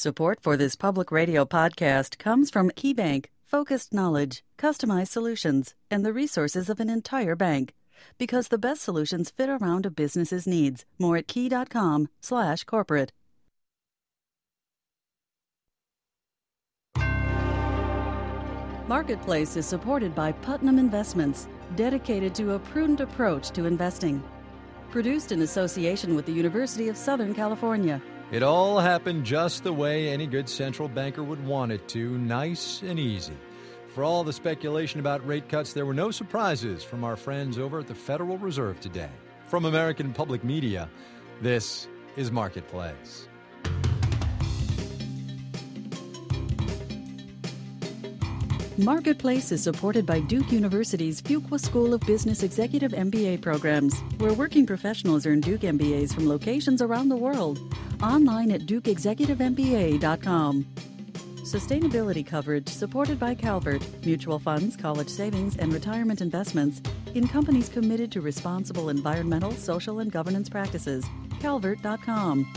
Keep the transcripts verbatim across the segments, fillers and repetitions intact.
Support for this public radio podcast comes from KeyBank, focused knowledge, customized solutions, and the resources of an entire bank. Because the best solutions fit around a business's needs. More at key.com slash corporate. Marketplace is supported by Putnam Investments, dedicated to a prudent approach to investing. Produced in association with the University of Southern California. It all happened just the way any good central banker would want it to, nice and easy. For all the speculation about rate cuts, there were no surprises from our friends over at the Federal Reserve today. From American Public Media, this is Marketplace. Marketplace is supported by Duke University's Fuqua School of Business Executive M B A programs, where working professionals earn Duke M B As from locations around the world. Online at duke executive m b a dot com. Sustainability coverage supported by Calvert, mutual funds, college savings, and retirement investments in companies committed to responsible environmental, social, and governance practices. calvert dot com.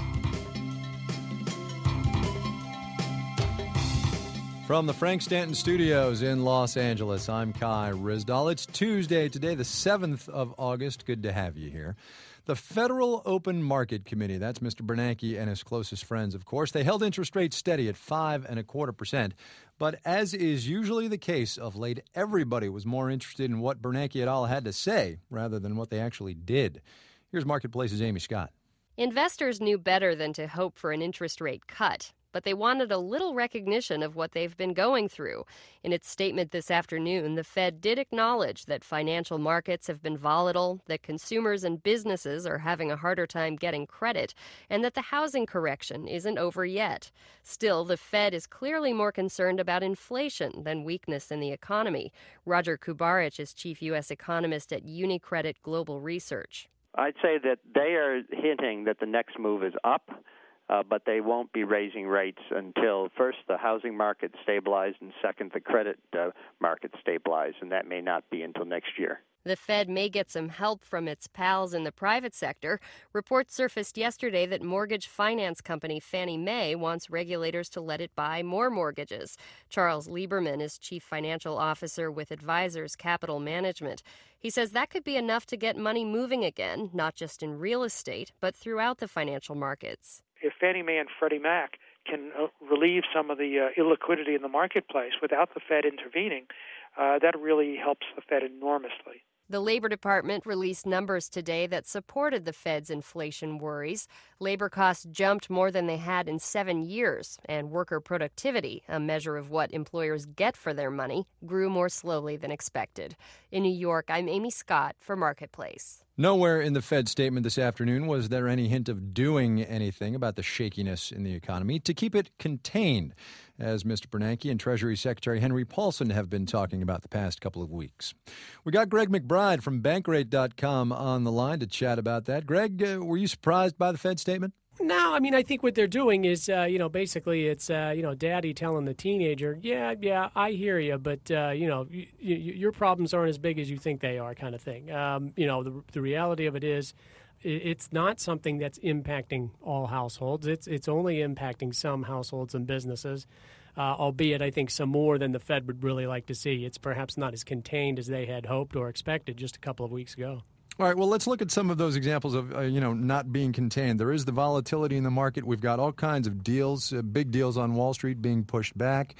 From the Frank Stanton Studios in Los Angeles, I'm Kai Ryssdal. It's Tuesday today, the seventh of August. Good to have you here. The Federal Open Market Committee, that's Mister Bernanke and his closest friends, of course, they held interest rates steady at five and a quarter percent. But as is usually the case of late, everybody was more interested in what Bernanke et al. Had to say rather than what they actually did. Here's Marketplace's Amy Scott. Investors knew better than to hope for an interest rate cut, but they wanted a little recognition of what they've been going through. In its statement this afternoon, the Fed did acknowledge that financial markets have been volatile, that consumers and businesses are having a harder time getting credit, and that the housing correction isn't over yet. Still, the Fed is clearly more concerned about inflation than weakness in the economy. Roger Kubarich is chief U S economist at UniCredit Global Research. I'd say that they are hinting that the next move is up. Uh, but they won't be raising rates until, first, the housing market stabilizes, and second, the credit uh, market stabilizes, and that may not be until next year. The Fed may get some help from its pals in the private sector. Reports surfaced yesterday that mortgage finance company Fannie Mae wants regulators to let it buy more mortgages. Charles Lieberman is chief financial officer with Advisors Capital Management. He says that could be enough to get money moving again, not just in real estate, but throughout the financial markets. If Fannie Mae and Freddie Mac can uh, relieve some of the uh, illiquidity in the marketplace without the Fed intervening, uh, that really helps the Fed enormously. The Labor Department released numbers today that supported the Fed's inflation worries. Labor costs jumped more than they had in seven years, and worker productivity, a measure of what employers get for their money, grew more slowly than expected. In New York, I'm Amy Scott for Marketplace. Nowhere in the Fed statement this afternoon was there any hint of doing anything about the shakiness in the economy to keep it contained, as Mister Bernanke and Treasury Secretary Henry Paulson have been talking about the past couple of weeks. We got Greg McBride from Bankrate dot com on the line to chat about that. Greg, uh, were you surprised by the Fed statement? No, I mean, I think what they're doing is, uh, you know, basically it's, uh, you know, daddy telling the teenager, yeah, yeah, I hear you, but, uh, you know, y- y- your problems aren't as big as you think they are kind of thing. Um, you know, the, the reality of it is it's not something that's impacting all households. It's, it's only impacting some households and businesses, uh, albeit I think some more than the Fed would really like to see. It's perhaps not as contained as they had hoped or expected just a couple of weeks ago. All right, well, let's look at some of those examples of, uh, you know, not being contained. There is the volatility in the market. We've got all kinds of deals, uh, big deals on Wall Street being pushed back.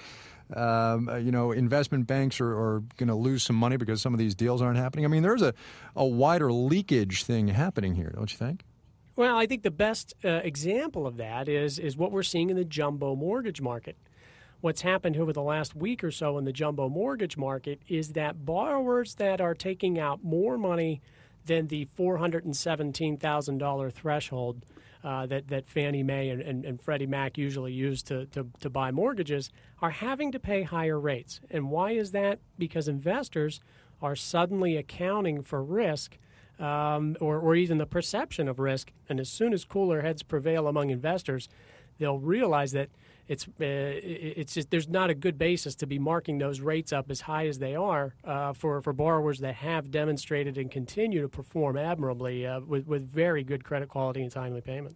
Um, uh, you know, investment banks are, are going to lose some money because some of these deals aren't happening. I mean, there's a, a wider leakage thing happening here, don't you think? Well, I think the best uh, example of that is is what we're seeing in the jumbo mortgage market. What's happened over the last week or so in the jumbo mortgage market is that borrowers that are taking out more money than the four hundred seventeen thousand dollars threshold uh, that, that Fannie Mae and, and, and Freddie Mac usually use to, to, to buy mortgages are having to pay higher rates. And why is that? Because investors are suddenly accounting for risk um, or, or even the perception of risk. And as soon as cooler heads prevail among investors, they'll realize that It's uh, it's just there's not a good basis to be marking those rates up as high as they are uh, for, for borrowers that have demonstrated and continue to perform admirably uh, with, with very good credit quality and timely payments.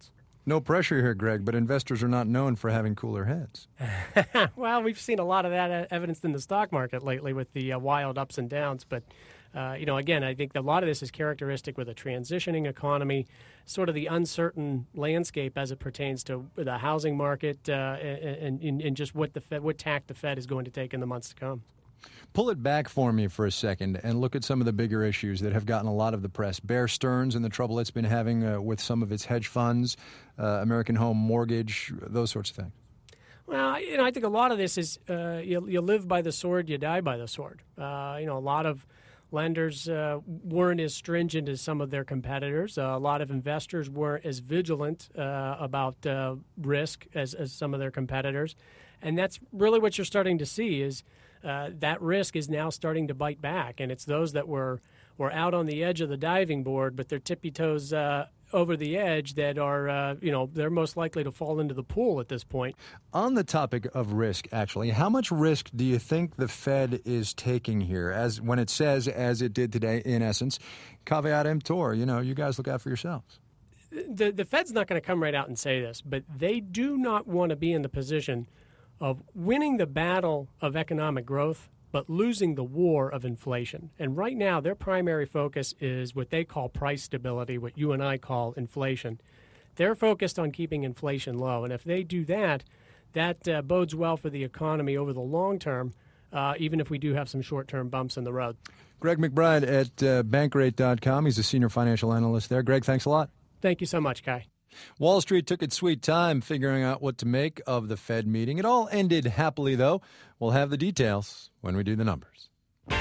No pressure here, Greg, but investors are not known for having cooler heads. Well, we've seen a lot of that evidence in the stock market lately with the uh, wild ups and downs. But, uh, you know, again, I think a lot of this is characteristic with a transitioning economy, sort of the uncertain landscape as it pertains to the housing market uh, and, and, and just what the Fed, what tack the Fed is going to take in the months to come. Pull it back for me for a second and look at some of the bigger issues that have gotten a lot of the press. Bear Stearns and the trouble it's been having uh, with some of its hedge funds, uh, American Home Mortgage, those sorts of things. Well, you know, I think a lot of this is uh, you, you live by the sword, you die by the sword. Uh, you know, a lot of lenders uh, weren't as stringent as some of their competitors. Uh, a lot of investors weren't as vigilant uh, about uh, risk as, as some of their competitors. And that's really what you're starting to see is Uh, that risk is now starting to bite back, and it's those that were, were out on the edge of the diving board, but they're tippy toes uh, over the edge that are, uh, you know, they're most likely to fall into the pool at this point. On the topic of risk, actually, how much risk do you think the Fed is taking here, as when it says, as it did today, in essence, caveat emptor, you know, you guys look out for yourselves? The, the Fed's not going to come right out and say this, but they do not want to be in the position of winning the battle of economic growth, but losing the war of inflation. And right now, their primary focus is what they call price stability, what you and I call inflation. They're focused on keeping inflation low. And if they do that, that uh, bodes well for the economy over the long term, uh, even if we do have some short-term bumps in the road. Greg McBride at uh, Bankrate dot com. He's a senior financial analyst there. Greg, thanks a lot. Thank you so much, Kai. Wall Street took its sweet time figuring out what to make of the Fed meeting. It all ended happily, though. We'll have the details when we do the numbers.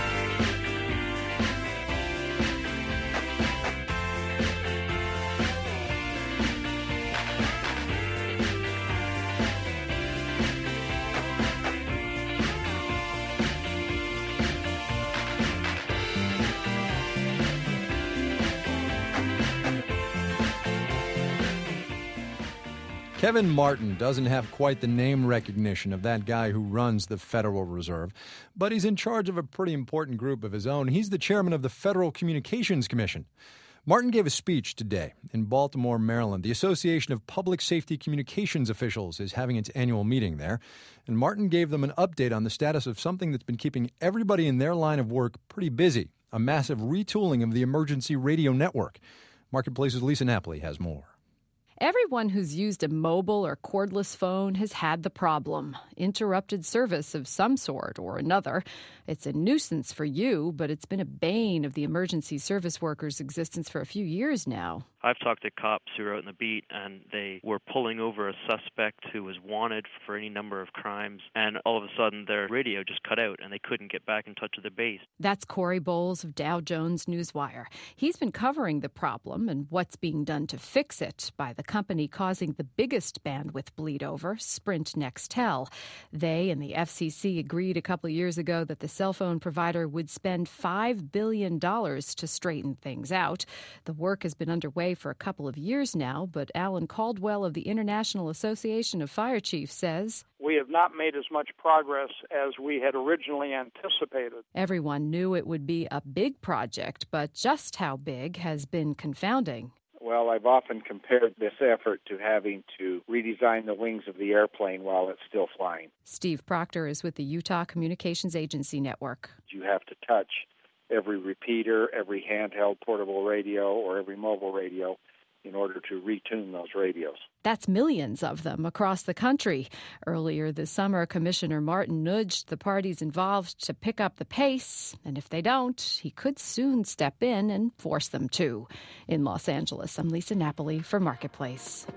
Kevin Martin doesn't have quite the name recognition of that guy who runs the Federal Reserve, but he's in charge of a pretty important group of his own. He's the chairman of the Federal Communications Commission. Martin gave a speech today in Baltimore, Maryland. The Association of Public Safety Communications Officials is having its annual meeting there, and Martin gave them an update on the status of something that's been keeping everybody in their line of work pretty busy, a massive retooling of the emergency radio network. Marketplace's Lisa Napoli has more. Everyone who's used a mobile or cordless phone has had the problem. Interrupted service of some sort or another. It's a nuisance for you, but it's been a bane of the emergency service workers' existence for a few years now. I've talked to cops who were out in the beat, and they were pulling over a suspect who was wanted for any number of crimes, and all of a sudden their radio just cut out, and they couldn't get back in touch with the base. That's Corey Bowles of Dow Jones Newswire. He's been covering the problem and what's being done to fix it by the company causing the biggest bandwidth bleed over, Sprint Nextel. They and the F C C agreed a couple of years ago that the cell phone provider would spend five billion dollars to straighten things out. The work has been underway for a couple of years now, but Alan Caldwell of the International Association of Fire Chiefs says, "We have not made as much progress as we had originally anticipated." Everyone knew it would be a big project, but just how big has been confounding. Well, I've often compared this effort to having to redesign the wings of the airplane while it's still flying. Steve Proctor is with the Utah Communications Agency Network. You have to touch every repeater, every handheld portable radio, or every mobile radio in order to retune those radios. That's millions of them across the country. Earlier this summer, Commissioner Martin nudged the parties involved to pick up the pace, and if they don't, he could soon step in and force them to. In Los Angeles, I'm Lisa Napoli for Marketplace.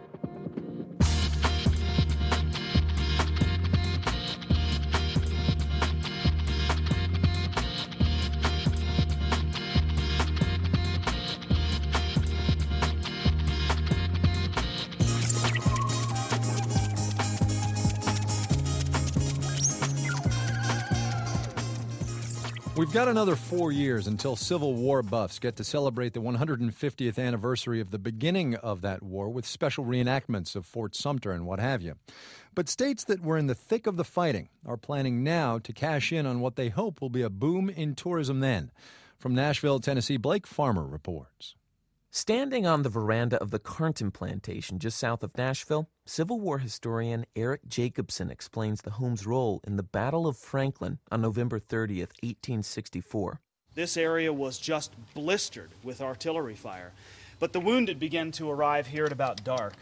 We've got another four years until Civil War buffs get to celebrate the one hundred fiftieth anniversary of the beginning of that war with special reenactments of Fort Sumter and what have you. But states that were in the thick of the fighting are planning now to cash in on what they hope will be a boom in tourism then. From Nashville, Tennessee, Blake Farmer reports. Standing on the veranda of the Carnton plantation just south of Nashville, Civil War historian Eric Jacobson explains the home's role in the Battle of Franklin on November thirtieth, eighteen sixty-four. This area was just blistered with artillery fire, but the wounded began to arrive here at about dark.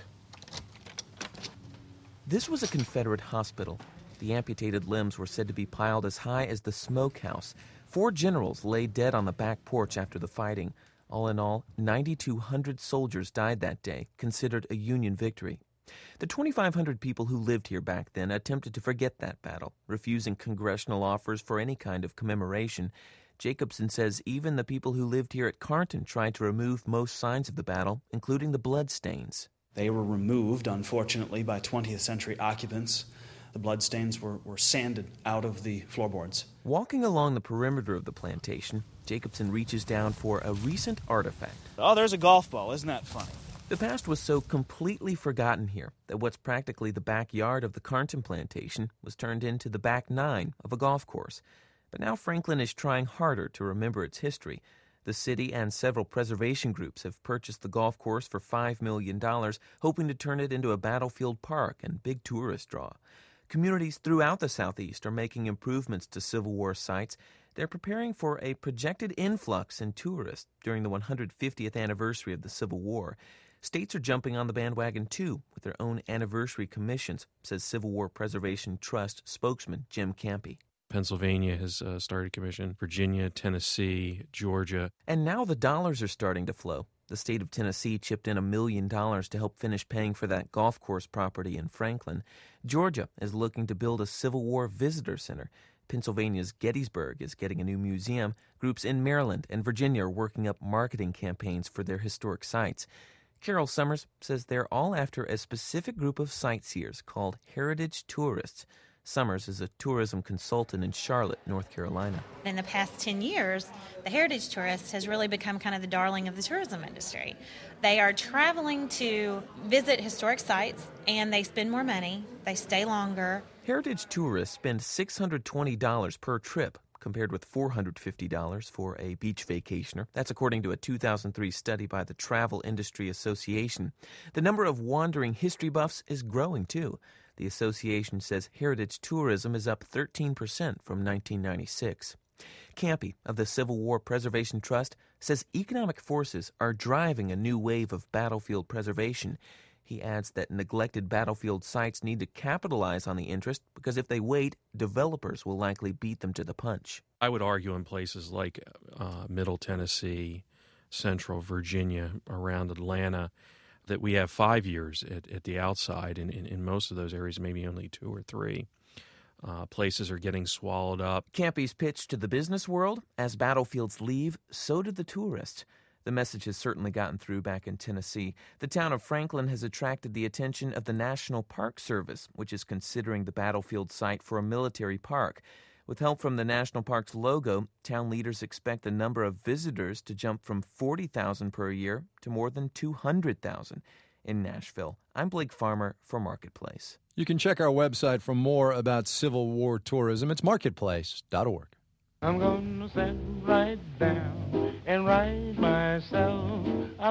This was a Confederate hospital. The amputated limbs were said to be piled as high as the smokehouse. Four generals lay dead on the back porch after the fighting. All in all, nine thousand two hundred soldiers died that day, considered a Union victory. The twenty-five hundred people who lived here back then attempted to forget that battle, refusing congressional offers for any kind of commemoration. Jacobson says even the people who lived here at Carnton tried to remove most signs of the battle, including the bloodstains. They were removed, unfortunately, by twentieth century occupants. The bloodstains were, were sanded out of the floorboards. Walking along the perimeter of the plantation, Jacobson reaches down for a recent artifact. Oh, there's a golf ball. Isn't that funny? The past was so completely forgotten here that what's practically the backyard of the Carnton plantation was turned into the back nine of a golf course. But now Franklin is trying harder to remember its history. The city and several preservation groups have purchased the golf course for five million dollars, hoping to turn it into a battlefield park and big tourist draw. Communities throughout the Southeast are making improvements to Civil War sites. They're preparing for a projected influx in tourists during the one hundred fiftieth anniversary of the Civil War. States are jumping on the bandwagon, too, with their own anniversary commissions, says Civil War Preservation Trust spokesman Jim Campy. Pennsylvania has uh, started a commission, Virginia, Tennessee, Georgia. And now the dollars are starting to flow. The state of Tennessee chipped in a million dollars to help finish paying for that golf course property in Franklin. Georgia is looking to build a Civil War visitor center. Pennsylvania's Gettysburg is getting a new museum. Groups in Maryland and Virginia are working up marketing campaigns for their historic sites. Carol Summers says they're all after a specific group of sightseers called heritage tourists. Summers is a tourism consultant in Charlotte, North Carolina. In the past ten years, the heritage tourist has really become kind of the darling of the tourism industry. They are traveling to visit historic sites, and they spend more money, they stay longer. Heritage tourists spend six hundred twenty dollars per trip, compared with four hundred fifty dollars for a beach vacationer. That's according to a two thousand three study by the Travel Industry Association. The number of wandering history buffs is growing, too. The association says heritage tourism is up thirteen percent from nineteen ninety-six. Campy of the Civil War Preservation Trust says economic forces are driving a new wave of battlefield preservation. He adds that neglected battlefield sites need to capitalize on the interest because if they wait, developers will likely beat them to the punch. I would argue in places like uh, Middle Tennessee, Central Virginia, around Atlanta, that we have five years at, at the outside. In, in, in most of those areas, maybe only two or three. Uh, places are getting swallowed up. Campy's pitch to the business world: as battlefields leave, so do the tourists. The message has certainly gotten through back in Tennessee. The town of Franklin has attracted the attention of the National Park Service, which is considering the battlefield site for a military park. With help from the National Park's logo, town leaders expect the number of visitors to jump from forty thousand per year to more than two hundred thousand. In Nashville, I'm Blake Farmer for Marketplace. You can check our website for more about Civil War tourism. It's marketplace dot org. I'm gonna sit right down and write myself a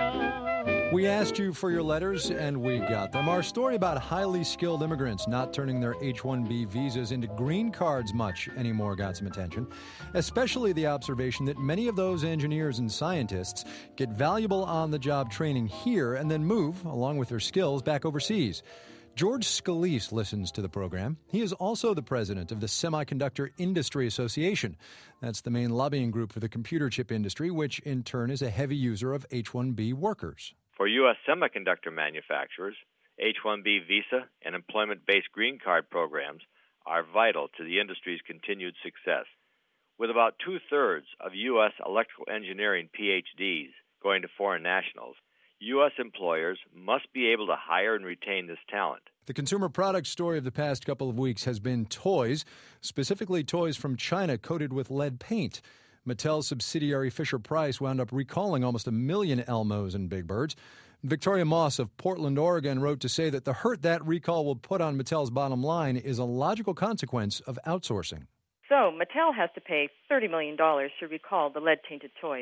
letter. We asked you for your letters, and we got them. Our story about highly skilled immigrants not turning their H one B visas into green cards much anymore got some attention, especially the observation that many of those engineers and scientists get valuable on-the-job training here and then move, along with their skills, back overseas. George Scalise listens to the program. He is also the president of the Semiconductor Industry Association. That's the main lobbying group for the computer chip industry, which in turn is a heavy user of H one B workers. For U S semiconductor manufacturers, H one B visa and employment-based green card programs are vital to the industry's continued success. With about two-thirds of U S electrical engineering P H Ds going to foreign nationals, U S employers must be able to hire and retain this talent. The consumer product story of the past couple of weeks has been toys, specifically toys from China coated with lead paint. Mattel subsidiary Fisher-Price wound up recalling almost a million Elmos and Big Birds. Victoria Moss of Portland, Oregon, wrote to say that the hurt that recall will put on Mattel's bottom line is a logical consequence of outsourcing. So Mattel has to pay thirty million dollars to recall the lead-tainted toys.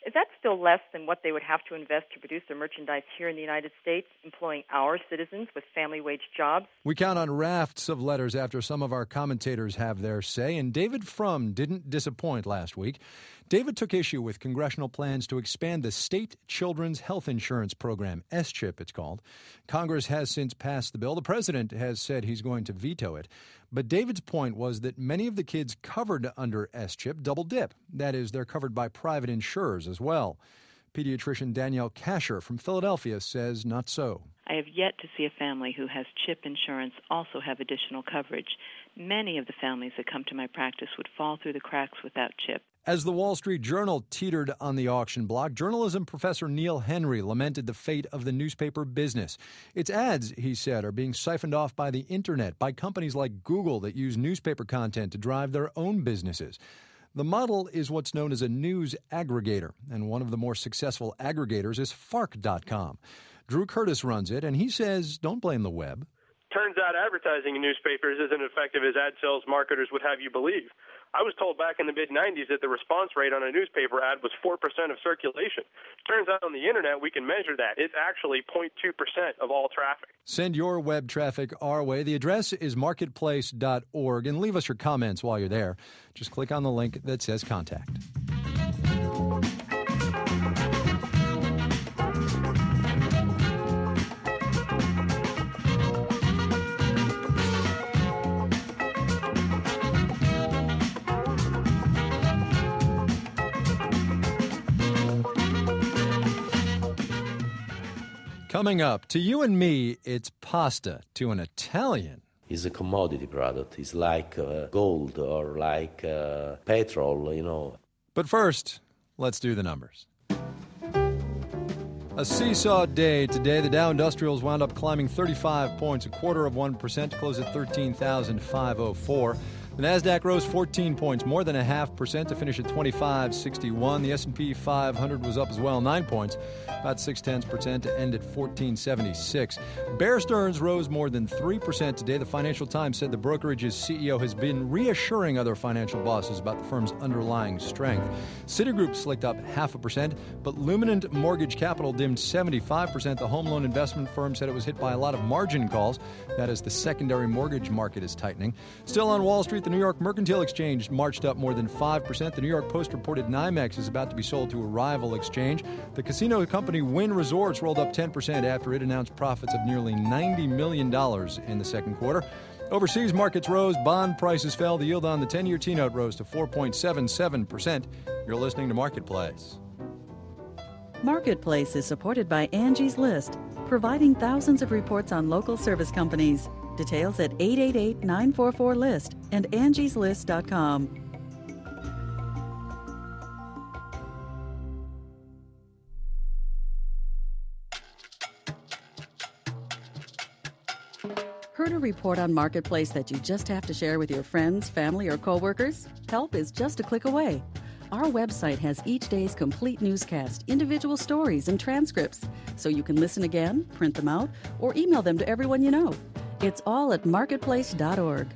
Is that still less than what they would have to invest to produce their merchandise here in the United States, employing our citizens with family wage jobs? We count on rafts of letters after some of our commentators have their say, and David Frum didn't disappoint last week. David took issue with congressional plans to expand the State Children's Health Insurance Program, S CHIP it's called. Congress has since passed the bill. The president has said he's going to veto it. But David's point was that many of the kids covered under S CHIP double dip. That is, they're covered by private insurers as well. Pediatrician Danielle Kasher from Philadelphia says not so. I have yet to see a family who has CHIP insurance also have additional coverage. Many of the families that come to my practice would fall through the cracks without CHIP. As the Wall Street Journal teetered on the auction block, journalism professor Neil Henry lamented the fate of the newspaper business. Its ads, he said, are being siphoned off by the Internet, by companies like Google that use newspaper content to drive their own businesses. The model is what's known as a news aggregator, and one of the more successful aggregators is Fark dot com. Drew Curtis runs it, and he says, don't blame the web. Turns out advertising in newspapers isn't as effective as ad sales marketers would have you believe. I was told back in the mid nineties that the response rate on a newspaper ad was four percent of circulation. Turns out on the Internet we can measure that. It's actually zero point two percent of all traffic. Send your web traffic our way. The address is marketplace dot org, and leave us your comments while you're there. Just click on the link that says contact. Coming up, to you and me, it's pasta. To an Italian, it's a commodity product. It's like uh, gold or like uh, petrol, you know. But first, let's do the numbers. A seesaw day today. The Dow Industrials wound up climbing thirty-five points, a quarter of one percent, to close at thirteen thousand five hundred four. The Nasdaq rose fourteen points, more than a half percent, to finish at twenty-five sixty-one. The S and P five hundred was up as well, nine points, about six tenths percent, to end at fourteen seventy-six. Bear Stearns rose more than three percent today. The Financial Times said the brokerage's C E O has been reassuring other financial bosses about the firm's underlying strength. Citigroup slicked up half a percent, but Luminant Mortgage Capital dimmed seventy-five percent. The home loan investment firm said it was hit by a lot of margin calls. That is, the secondary mortgage market is tightening. Still on Wall Street, the New York Mercantile Exchange marched up more than five percent. The New York Post reported NYMEX is about to be sold to a rival exchange. The casino company Wynn Resorts rolled up ten percent after it announced profits of nearly ninety million dollars in the second quarter. Overseas markets rose, bond prices fell. The yield on the ten-year T-note rose to four point seven seven percent. You're listening to Marketplace. Marketplace is supported by Angie's List, providing thousands of reports on local service companies. Details at eight eight eight, nine four four, list and angies list dot com. Heard a report on Marketplace that you just have to share with your friends, family, or coworkers? Help is just a click away. Our website has each day's complete newscast, individual stories, and transcripts, so you can listen again, print them out, or email them to everyone you know. It's all at marketplace dot org.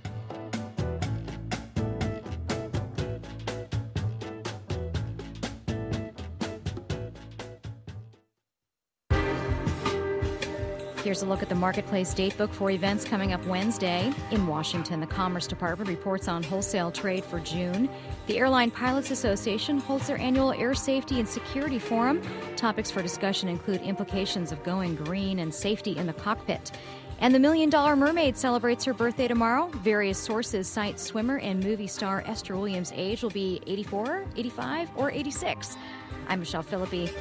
Here's a look at the Marketplace datebook for events coming up Wednesday. In Washington, the Commerce Department reports on wholesale trade for June. The Airline Pilots Association holds their annual Air Safety and Security Forum. Topics for discussion include implications of going green and safety in the cockpit. And the Million Dollar Mermaid celebrates her birthday tomorrow. Various sources cite swimmer and movie star Esther Williams' age will be eighty-four, eighty-five, or eighty-six. I'm Michelle Philippi.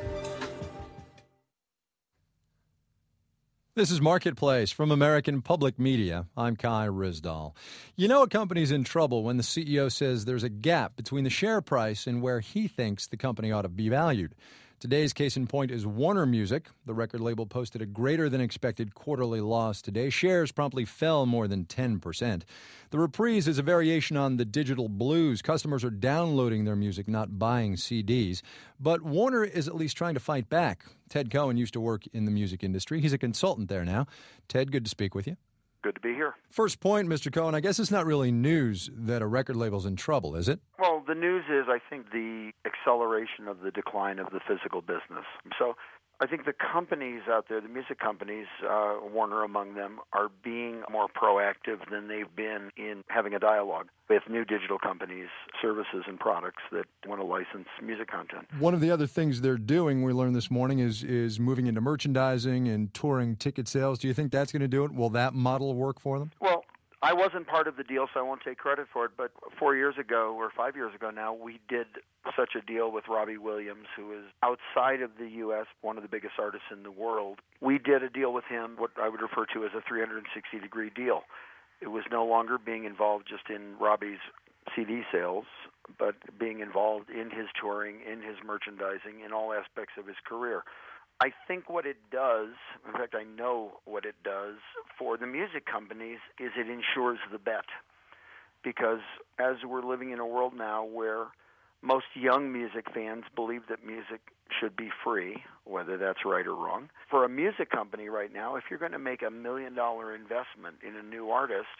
This is Marketplace from American Public Media. I'm Kai Ryssdal. You know a company's in trouble when the C E O says there's a gap between the share price and where he thinks the company ought to be valued. Today's case in point is Warner Music. The record label posted a greater than expected quarterly loss today. Shares promptly fell more than ten percent. The reprise is a variation on the digital blues. Customers are downloading their music, not buying C Ds. But Warner is at least trying to fight back. Ted Cohen used to work in the music industry. He's a consultant there now. Ted, good to speak with you. good to be here. First point, Mister Cohen, I guess it's not really news that a record label's in trouble, is it? Well, the news is, I think, the acceleration of the decline of the physical business. So I think the companies out there, the music companies, uh, Warner among them, are being more proactive than they've been in having a dialogue with new digital companies, services, and products that want to license music content. One of the other things they're doing, we learned this morning, is is moving into merchandising and touring ticket sales. Do you think that's going to do it? Will that model work for them? Well, I wasn't part of the deal, so I won't take credit for it, but four years ago, or five years ago now, we did such a deal with Robbie Williams, who is outside of the U S, one of the biggest artists in the world. We did a deal with him, what I would refer to as a three hundred sixty degree deal. It was no longer being involved just in Robbie's C D sales, but being involved in his touring, in his merchandising, in all aspects of his career. I think what it does, in fact, I know what it does for the music companies, is it ensures the bet. Because as we're living in a world now where most young music fans believe that music should be free, whether that's right or wrong, for a music company right now, if you're going to make a million dollar investment in a new artist,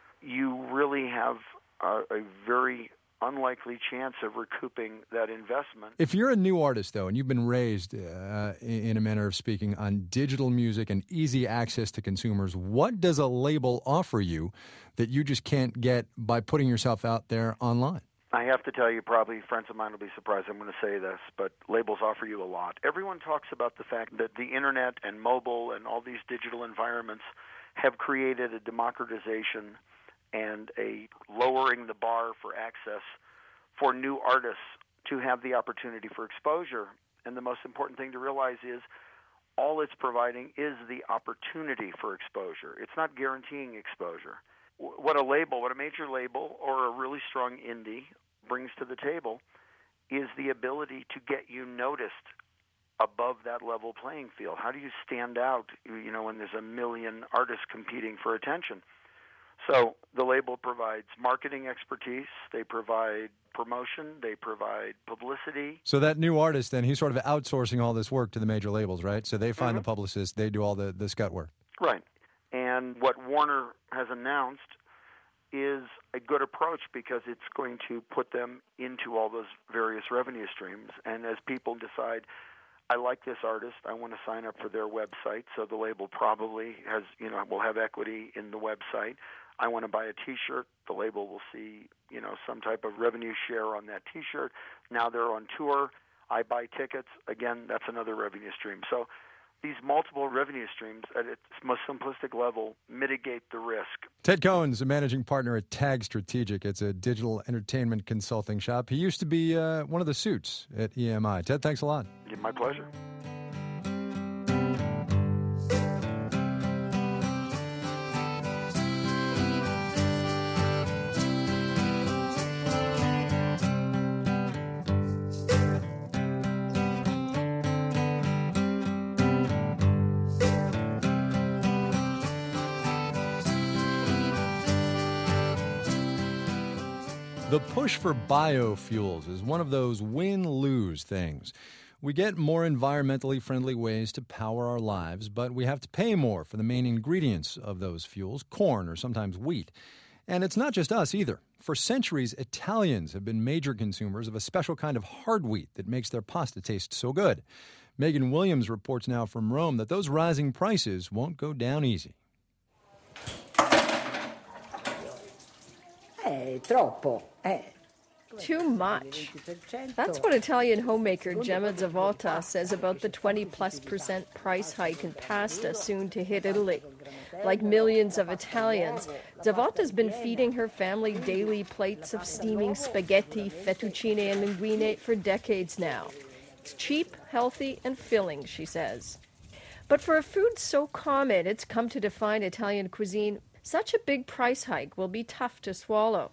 you really have a, a very unlikely chance of recouping that investment. If you're a new artist, though, and you've been raised, uh, in a manner of speaking, on digital music and easy access to consumers, what does a label offer you that you just can't get by putting yourself out there online? I have to tell you, probably friends of mine will be surprised I'm going to say this, but labels offer you a lot. Everyone talks about the fact that the internet and mobile and all these digital environments have created a democratization and a lowering the bar for access for new artists to have the opportunity for exposure. And the most important thing to realize is all it's providing is the opportunity for exposure. It's not guaranteeing exposure. What a label, what a major label or a really strong indie brings to the table is the ability to get you noticed above that level playing field. How do you stand out, you know, when there's a million artists competing for attention? So the label provides marketing expertise, they provide promotion, they provide publicity. So that new artist, then, he's sort of outsourcing all this work to the major labels, right? So they find Mm-hmm. the publicist, they do all the, the scut work. Right. And what Warner has announced is a good approach because it's going to put them into all those various revenue streams. And as people decide, I like this artist, I want to sign up for their website, so the label probably has, you know, will have equity in the website. I want to buy a T-shirt, the label will see, you know, some type of revenue share on that T-shirt. Now they're on tour, I buy tickets, again, that's another revenue stream. So these multiple revenue streams at its most simplistic level mitigate the risk. Ted Cohen's a managing partner at Tag Strategic. It's a digital entertainment consulting shop. He used to be uh, one of the suits at E M I. Ted, thanks a lot. My pleasure. The push for biofuels is one of those win-lose things. We get more environmentally friendly ways to power our lives, but we have to pay more for the main ingredients of those fuels, corn or sometimes wheat. And it's not just us either. For centuries, Italians have been major consumers of a special kind of hard wheat that makes their pasta taste so good. Megan Williams reports now from Rome that those rising prices won't go down easy. Eh, troppo. Eh. Too much. That's what Italian homemaker Gemma Zavotta says about the twenty plus percent price hike in pasta soon to hit Italy. Like millions of Italians, Zavotta's been feeding her family daily plates of steaming spaghetti, fettuccine, and linguine for decades now. It's cheap, healthy, and filling, she says. But for a food so common it's come to define Italian cuisine, such a big price hike will be tough to swallow.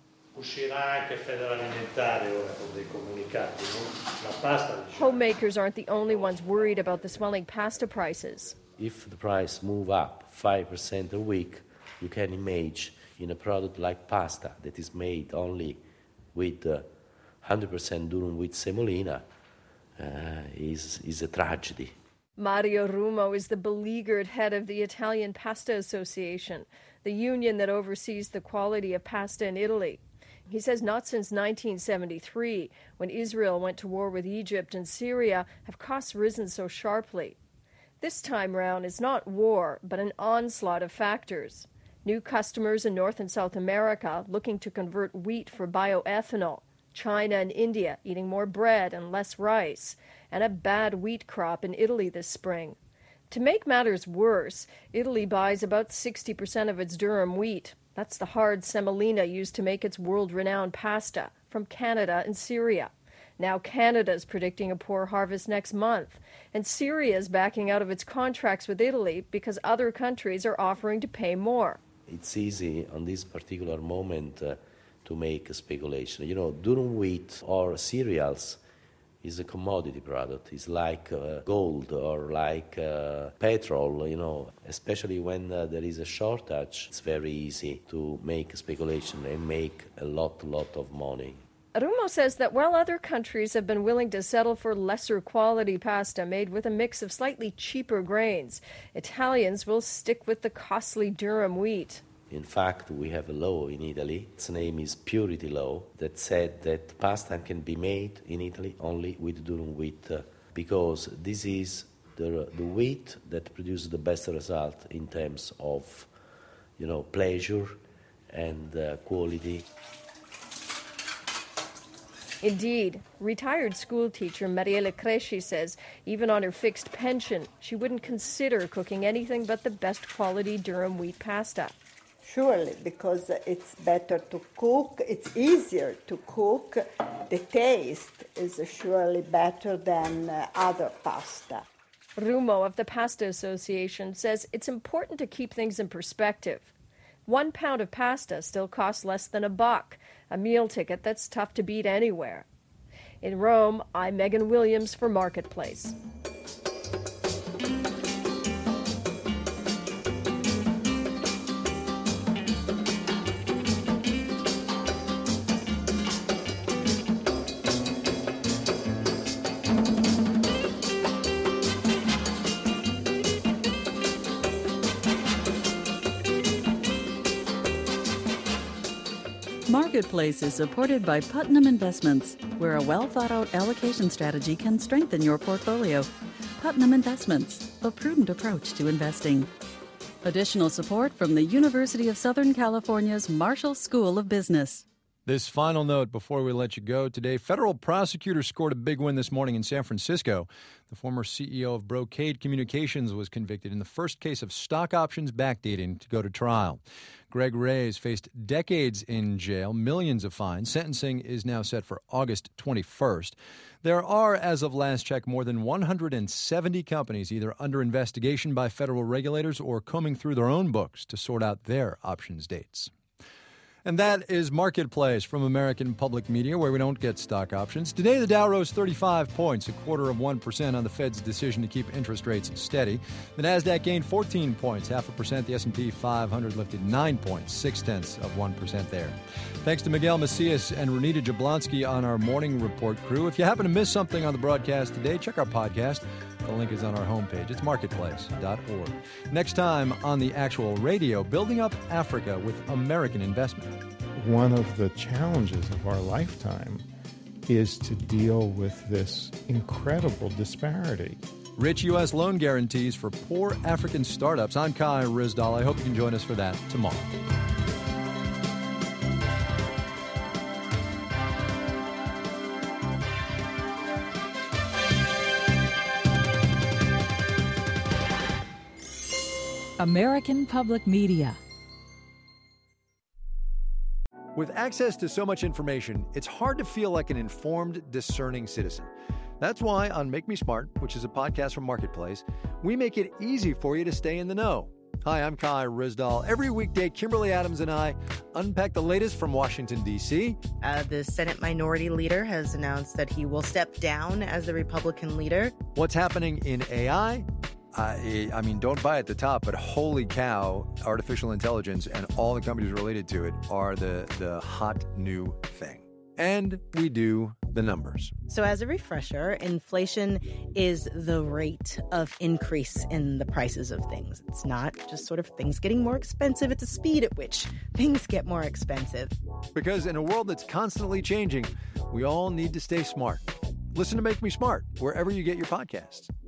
Homemakers aren't the only ones worried about the swelling pasta prices. If the price move up five percent a week, you can imagine in a product like pasta that is made only with uh, one hundred percent durum wheat semolina uh, is, is a tragedy. Mario Rumo is the beleaguered head of the Italian Pasta Association. the union that oversees the quality of pasta in Italy. He says not since nineteen seventy-three, when Israel went to war with Egypt and Syria, have costs risen so sharply. This time round, it's not war, but an onslaught of factors. New customers in North and South America looking to convert wheat for bioethanol, China and India eating more bread and less rice, and a bad wheat crop in Italy this spring. To make matters worse, Italy buys about sixty percent of its durum wheat. That's the hard semolina used to make its world-renowned pasta, from Canada and Syria. Now Canada's predicting a poor harvest next month, and Syria's backing out of its contracts with Italy because other countries are offering to pay more. It's easy on this particular moment uh, to make a speculation. You know, durum wheat or cereals is a commodity product. It's like uh, gold or like uh, petrol, you know, especially when uh, there is a shortage. It's very easy to make a speculation and make a lot, lot of money. Rumo says that while other countries have been willing to settle for lesser quality pasta made with a mix of slightly cheaper grains, Italians will stick with the costly durum wheat. In fact, we have a law in Italy, its name is Purity Law, that said that pasta can be made in Italy only with durum wheat, uh, because this is the, the wheat that produces the best result in terms of, you know, pleasure and uh, quality. Indeed, retired school teacher Marielle Cresci says even on her fixed pension, she wouldn't consider cooking anything but the best quality durum wheat pasta. Surely, because it's better to cook, it's easier to cook, the taste is surely better than uh, other pasta. Rumo of the Pasta Association says it's important to keep things in perspective. One pound of pasta still costs less than a buck, a meal ticket that's tough to beat anywhere. In Rome, I'm Megan Williams for Marketplace. Marketplace is supported by Putnam Investments, where a well-thought-out allocation strategy can strengthen your portfolio. Putnam Investments, a prudent approach to investing. Additional support from the University of Southern California's Marshall School of Business. This final note before we let you go today. Federal prosecutors scored a big win this morning in San Francisco. The former C E O of Brocade Communications was convicted in the first case of stock options backdating to go to trial. Greg Reyes faced decades in jail, millions of fines. Sentencing is now set for August twenty-first. There are, as of last check, more than one hundred seventy companies either under investigation by federal regulators or combing through their own books to sort out their options dates. And that is Marketplace from American Public Media, where we don't get stock options. Today, the Dow rose thirty-five points, a quarter of one percent on the Fed's decision to keep interest rates steady. The Nasdaq gained fourteen points, half a percent. The S and P five hundred lifted nine points, six-tenths of one percent there. Thanks to Miguel Macias and Renita Jablonski on our morning report crew. If you happen to miss something on the broadcast today, check our podcast. The link is on our homepage. It's marketplace dot org. Next time on the actual radio, building up Africa with American investment. One of the challenges of our lifetime is to deal with this incredible disparity. Rich U S loan guarantees for poor African startups. I'm Kai Rizdal. I hope you can join us for that tomorrow. American Public Media. With access to so much information, it's hard to feel like an informed, discerning citizen. That's why on Make Me Smart, which is a podcast from Marketplace, we make it easy for you to stay in the know. Hi, I'm Kai Rizdal. Every weekday, Kimberly Adams and I unpack the latest from Washington, D C Uh, the Senate Minority Leader has announced that he will step down as the Republican leader. What's happening in A I? I, I mean, don't buy at the top, but holy cow, artificial intelligence and all the companies related to it are the, the hot new thing. And we do the numbers. So as a refresher, inflation is the rate of increase in the prices of things. It's not just sort of things getting more expensive. It's the speed at which things get more expensive. Because in a world that's constantly changing, we all need to stay smart. Listen to Make Me Smart wherever you get your podcasts.